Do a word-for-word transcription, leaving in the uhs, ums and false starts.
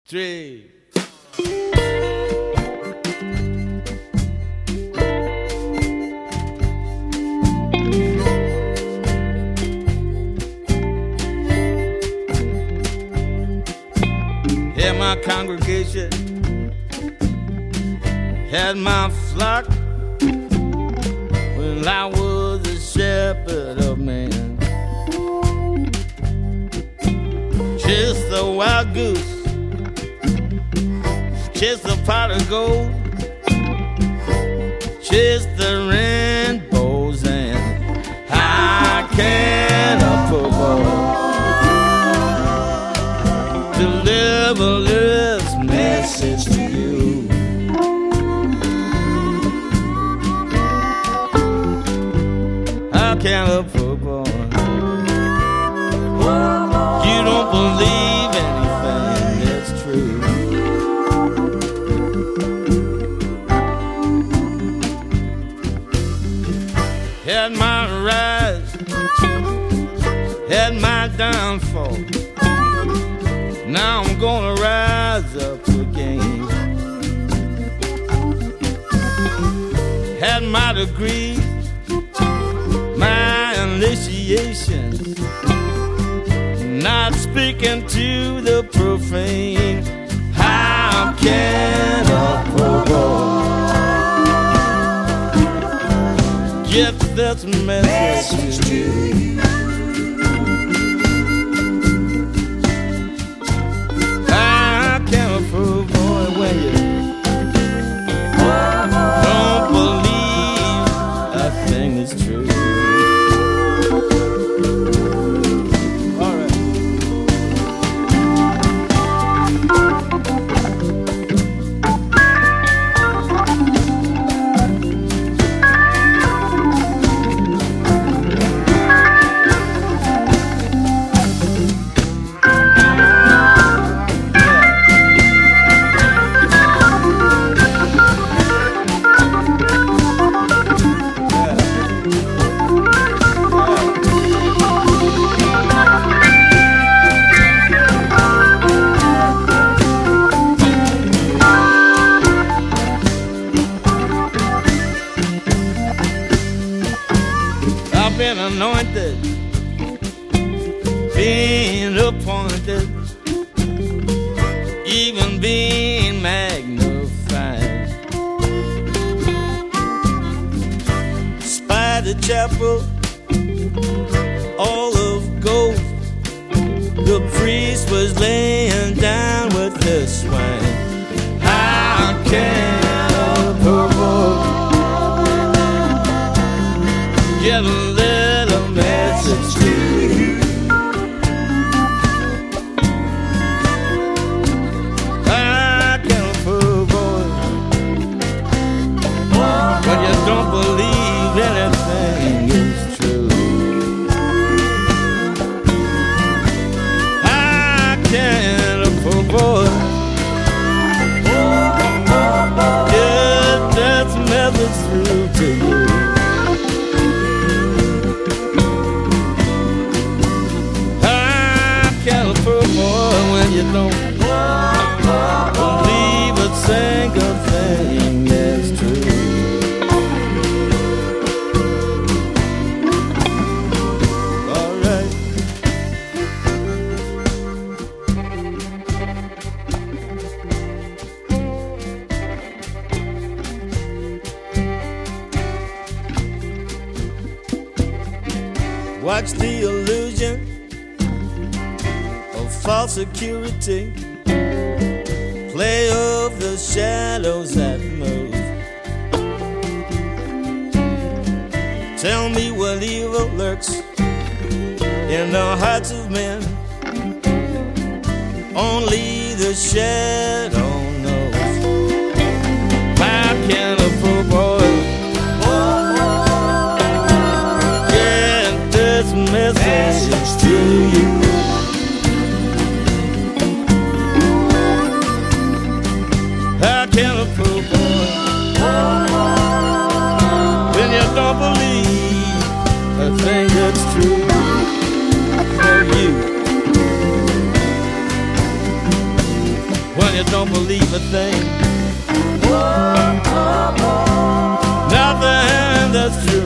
three. Had my congregation, had my flock when I was a shepherd of man. Just a wild goose, just a pot of gold, just the rainbows, and I can't afford deliver this message to you. I can't afford, you don't believe anything that's true. Had my rise, had my downfall. Now I'm gonna rise up again. Had my degrees, my initiation, not speaking to the profane. How can a poor get this message to you? When you don't believe a thing is true. All right. Been anointed, being appointed, even being magnified. Spider chapel, all of gold. The priest was laying down with the swine. How can a purple get a little message to you? I can't prove when you don't believe anything is true. I can't prove get that message through to you. When you don't believe a single thing that's true. All right. Watch the illusion, false security, play of the shadows that move. Tell me what evil lurks in the hearts of men. Only the shadow knows. How can a poor boy get this message to you? When you don't believe a thing that's true for you. when you don't believe a thing. Nothing that's true.